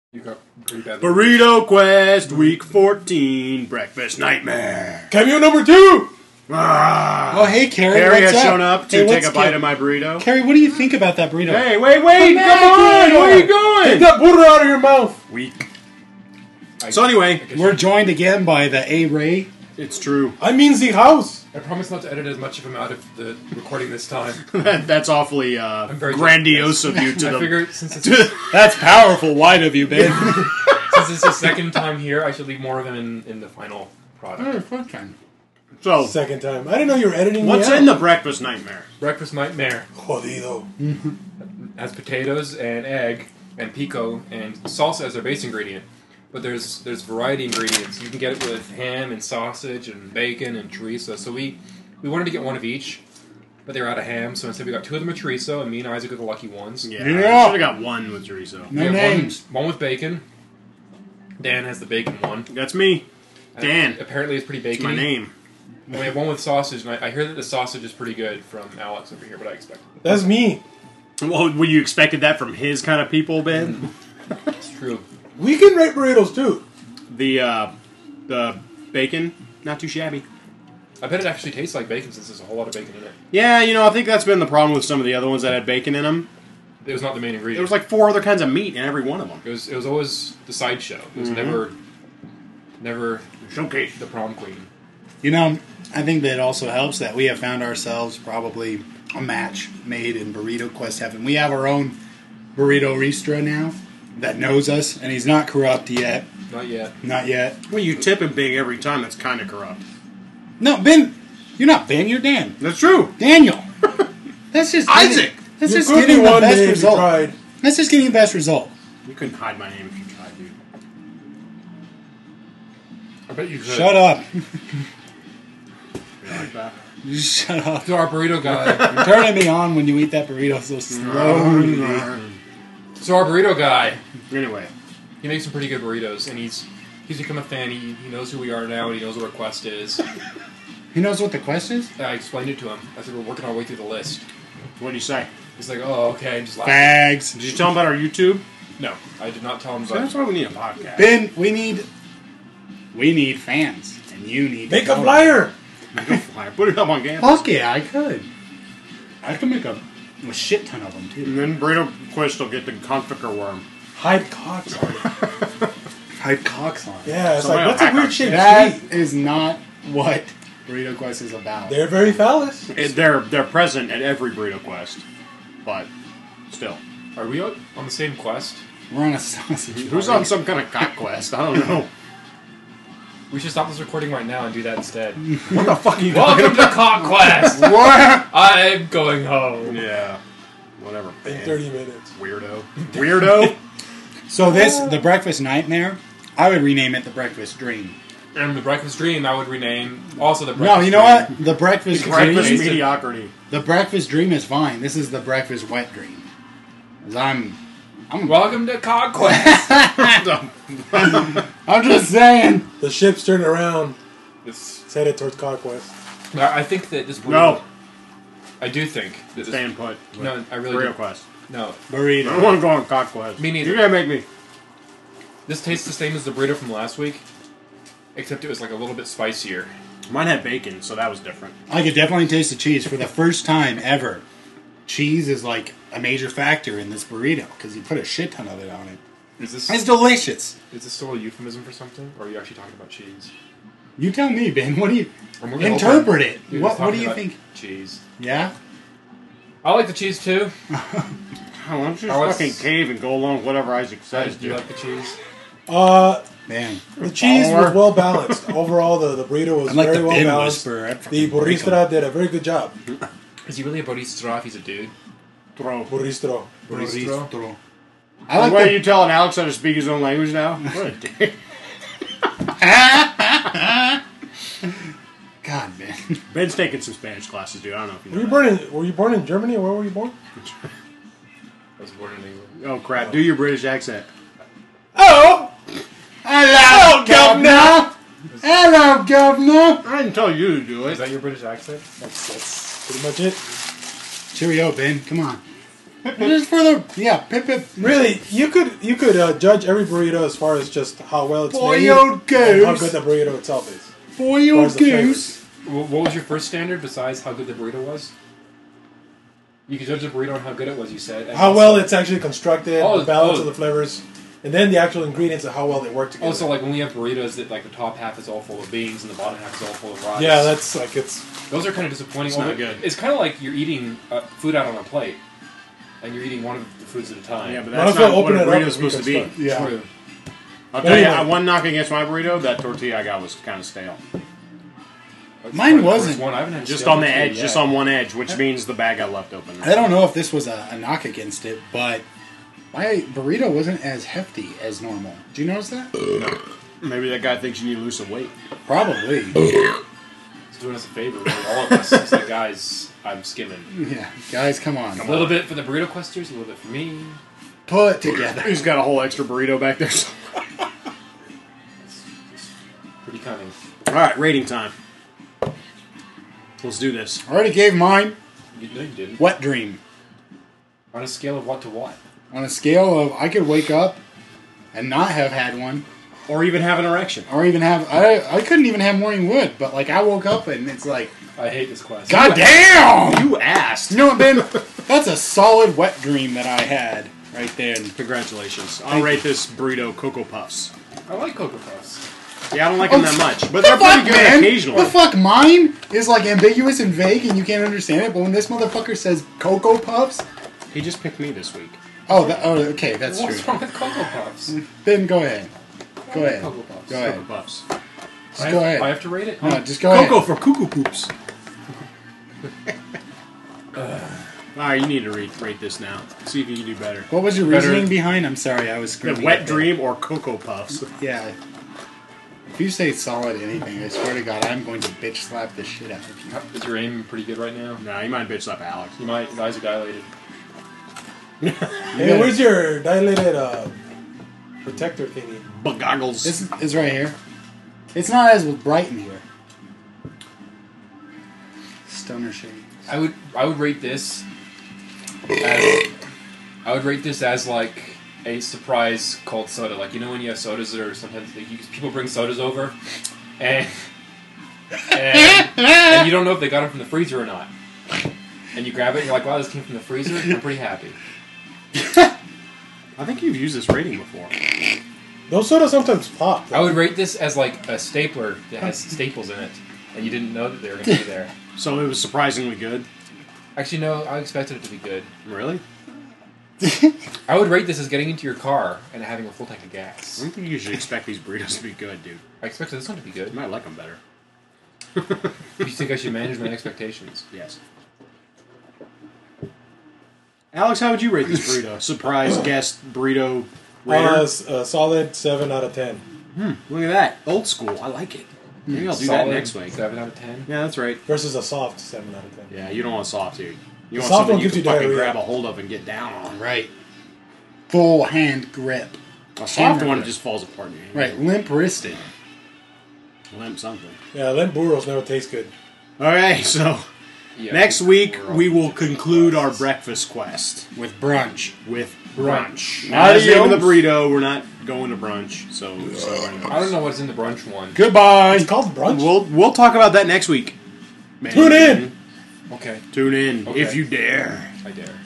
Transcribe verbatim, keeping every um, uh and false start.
You got pretty bad. Burrito Quest Week fourteen Breakfast Nightmare. Cameo number two! Ah. Oh, hey, Carrie. Carrie what's has up? shown up to hey, take a bite Car- of my burrito. Carrie, what do you think about that burrito? Hey, wait, wait, come, come on! on! Where are you going? Take that burrito out of your mouth! Weak. So anyway, we're joined again by the A Ray. It's true. I mean the house. I promise not to edit as much of him out of the recording this time. That's awfully uh, very grandiose of you to I the. figured since it's, That's powerful. Wide of you, Ben. since it's the second time here, I should leave more of him in, in the final product. So, Second time. I didn't know you were editing what's me out. in the Breakfast Nightmare? Breakfast Nightmare Jodido. has potatoes and egg and pico and salsa as their base ingredient. But there's there's variety ingredients. You can get it with ham and sausage and bacon and chorizo. So we, we wanted to get one of each, but they were out of ham. So instead we got two of them with chorizo, and me and Isaac are the lucky ones. Yeah, Yeah. should have got one with chorizo. No We have names. One, one with bacon. Dan has the bacon one. That's me, Uh, Dan. apparently it's pretty It's bacon. my name. And we have one with sausage, and I, I hear that the sausage is pretty good from Alex over here, but I expect it. That's me. Well, well, you expected that from his kind of people, Ben? It's true. We can rate burritos too. The uh, the bacon, not too shabby. I bet it actually tastes like bacon since there's a whole lot of bacon in it. Yeah, you know, I think that's been the problem with some of the other ones that had bacon in them. It was not the main ingredient. There was like four other kinds of meat in every one of them. It was it was always the sideshow. It was Mhm. never never Showcase. the prom queen. You know, I think that also helps that we have found ourselves probably a match made in Burrito Quest Heaven. We have our own Burrito Ristra now that knows us, and he's not corrupt yet. Not yet. Not yet. Well, you tip him big every time. That's kind of corrupt. No, Ben, you're not Ben, you're Dan. That's true. Daniel. That's just getting- Isaac. That's You just could be getting the one best day if you result. tried. That's just getting the best result. You couldn't hide my name if you tried, dude. I bet you could. Shut up. You like that? Shut up. To our burrito guy. You're turning me on when you eat that burrito so slowly. so our burrito guy. Anyway, He makes some pretty good burritos, and he's he's become a fan. He, he knows who we are now, and he knows what our quest is. He knows what the quest is? I explained it to him. I said we're working our way through the list. what do you say? He's like, oh, okay, and just laughing. Bags. Did you tell him about our YouTube? No, I did not tell him So that's about why we need a podcast. Ben, we need we need fans. And you need Make to a know flyer. Go fly. Put it up on campus. Fuck yeah, I could. I could make a, a shit ton of them too. And then Burrito Quest will get the Conficker worm. Hide cocks on it. Hide cocks on it. Yeah, it's Somebody like, what's will a hack weird our shaped That sweet? is not what Burrito Quest is about. They're very phallus. It- they're they're present at every Burrito Quest, but still, Are we on on the same quest? We're on a sausage. who's on some kind of cock quest? I don't know. We should stop this recording right now and do that instead. What the fuck are you talking Welcome to Cock Quest! What? I'm going home. Yeah, whatever. In man. thirty minutes. Weirdo. Weirdo. So this, the Breakfast Nightmare, I would rename it the Breakfast Dream. And the Breakfast Dream I would rename also the No, Breakfast you know Dream. what? The Breakfast Breakfast Dream. mediocrity. The Breakfast Dream is fine. This is the Breakfast Wet Dream. 'Cause I'm, I'm, Welcome to Cock Quest! I'm just saying. The ship's turning around. This, It's headed towards Conquest. I I think that this burrito... No. I do think that this... Staying put. No, I really Burrito do. Quest. No. I don't Burrito. want to go on cock quest. Me neither. You're gonna make me. This tastes the same as the burrito from last week, except it was like a little bit spicier. Mine had bacon, so that was different. I could definitely taste the cheese for the first time ever. Cheese is like a major factor in this burrito because you put a shit ton of it on it. Is this It's delicious. is this still a euphemism for something, or are you actually talking about cheese? You tell me, Ben. What do you And we're gonna interpret it? You're What just What do talking you about think? Cheese. Yeah. I like the cheese too. Oh, why don't you just Oh, it's- fucking cave and go along with whatever Isaac I says, just do dude? like the cheese. Uh, Man. the cheese Follower. was well balanced. Overall, the, the burrito was I'm like very the well Ben balanced. whisperer. I'd The fucking break 'em. burrista did a very good job. Is he really a barista if he's a dude? Throw. Burristro. Barista. I like What, are the you telling Alex how to speak his own language now? What a dick. God, man. Ben's taking some Spanish classes, dude. I don't know if you know Were you that. born in Were you born in Germany or where were you born? I was born in England. Oh, crap. Do your British accent. Oh, Hello, governor. Hello, governor. I didn't tell you to do Is it. that your British accent? that's that's pretty much it. Cheerio, Ben. Come on. Just for the yeah, pip pip. Really, you could you could uh, judge every burrito as far as just how well it's made Boiled and how goose. good the burrito itself is. As far Boiled as the flavors. goose. Wh- What was your first standard besides how good the burrito was? You could judge the burrito on how good it was, you said. and How also- well it's actually constructed, Oh, the balance oh. of the flavors, and then the actual ingredients and how well they work together. Also, like when we have burritos that like the top half is all full of beans and the bottom half is all full of rice. yeah, that's like it's those are kind of disappointing. It's not Although good. It's kind of like you're eating uh, food out on a plate, and you're eating one of the foods at a time. Yeah, but Might that's as well not what open a it up burrito's and supposed to be. reconstruct. Yeah. True. I'll tell you, Anyway. I- one knock against my burrito, that tortilla I got was kind of stale. That's Mine probably the wasn't. first One. I haven't had a Just stale on the tortilla edge, just yet. on one edge, which means the bag got left open. I don't know if this was a, a knock against it, but my burrito wasn't as hefty as normal. Do you notice that? Maybe that guy thinks you need to lose some weight. Probably. He's doing us a favor, really, all of us. He's like, guys, I'm skimming. Yeah, guys, come on. A little bit for the burrito questers, a little bit for me. Put together. He's got a whole extra burrito back there. Pretty cunning. All right, rating time. Let's do this. I already gave mine. You, no, you didn't. Wet dream. On a scale of what to what? On a scale of I could wake up and not have had one, Or even have an erection. or even have I I couldn't even have morning wood, but like I woke up and it's like, I hate this quest. God damn! You asked. You know what, Ben? That's a solid wet dream that I had right there. Congratulations. I'll Thank rate you. this burrito Cocoa Puffs. I like Cocoa Puffs. Yeah, I don't like them that much, but The they're fuck, pretty good man? occasionally. The fuck, mine is like ambiguous and vague, and you can't understand it. But when this motherfucker says Cocoa Puffs, He just picked me this week. oh, that, oh, okay, that's What's true. wrong with Cocoa Puffs? Ben, go ahead. Go ahead. Cocoa Puffs. Go Cocoa ahead. Puffs. Just I go have, ahead. I have to rate it? No, just go Cocoa ahead. for cuckoo poops. Alright, you need to rate, rate this now. See if you can do better. What was your Better- reasoning behind? I'm sorry, I was The screaming. wet at Ben. dream or Cocoa Puffs? Yeah. If you say solid anything, I swear to God, I'm going to bitch slap the shit out of you. Is your aim pretty good right now? Nah, you might bitch slap Alex. You might. Your eyes are dilated. Hey, where's your dilated uh, protector thingy? But goggles. It's, it's right here. It's not as bright in here. Stoner shade. I would. I would rate this as. I would rate this as like a surprise cold soda. Like, you know when you have sodas that are sometimes like, you, people bring sodas over, and and, and you don't know if they got them from the freezer or not. And you grab it and you're like, wow, this came from the freezer. I'm pretty happy. I think you've used this rating before. Those sodas sometimes pop. I would rate this as like a stapler that has staples in it, and you didn't know that they were going to be there. So it was surprisingly good. Actually, no, I expected it to be good. Really? I would rate this as getting into your car and having a full tank of I gas. don't think you should expect these burritos to be good, dude. I expected this one to be good. You might like them better. Do you think I should manage my expectations? Yes. Alex, how would you rate this burrito? Surprise guest burrito rater? Uh, s- a solid seven out of ten. Look at that. Old school. I like it. Maybe I'll do that Solid next week. Seven out of ten. Yeah, that's right. Versus a soft seven out of ten. Yeah, you don't want soft, dude. You want Soft something one you gives can you fucking diarrhea. grab a hold of and get down on. Right. Full hand grip. A soft Hammer one grip. just falls apart in your hand. Right. Limp wristed. Limp something. Yeah, limp burros never taste good. Okay, so Yeah. next week We're all- we will conclude our breakfast quest With brunch. with Brunch. brunch. Not as the name of the Adios. burrito. We're not going to brunch. So, so I don't know what's in the brunch one. Goodbye. It's called brunch. We'll we'll talk about that next week. Man, Tune in. Okay, Tune in Okay. if you dare. I dare.